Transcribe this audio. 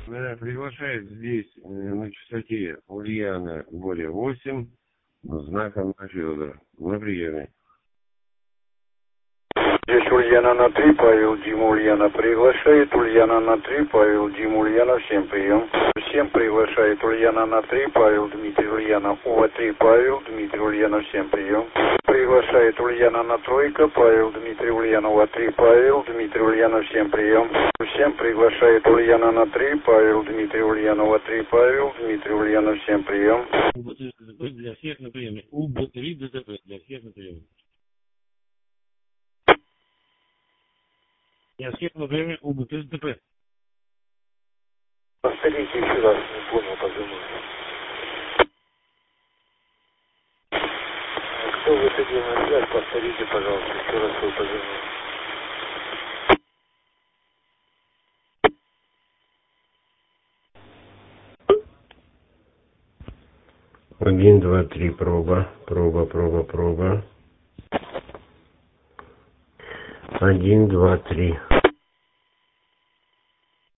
Приглашает здесь на частоте Ульяна более 8 знаком на Федора. На приеме. Здесь Ульяна на 3, Павел Дима Ульяна приглашает, Ульяна на 3, Павел Дима Ульяна, всем прием. Всем приглашает Ульяна на 3, Павел Дмитрий Ульяна, УВ3, Павел Дмитрий Ульяна, всем прием. Приглашает Ульяна на 3, Павел Дмитрий Ульяна, УВ3, Павел Дмитрий Ульяна, всем прием. Всем приглашает Ульяна на 3, Павел Дмитрий Ульяна, УВ3, Павел Дмитрий Ульяна, всем прием. Для всех на приеме. УБ3 ДТП для всех на приеме. Я всех на время УБ3 ДТП. Повторите еще раз, не понял, позвонил. Кто вы это дело взять, повторите, пожалуйста, еще раз свой позвонил. 1, 2, 3, проба. 1, 2, 3.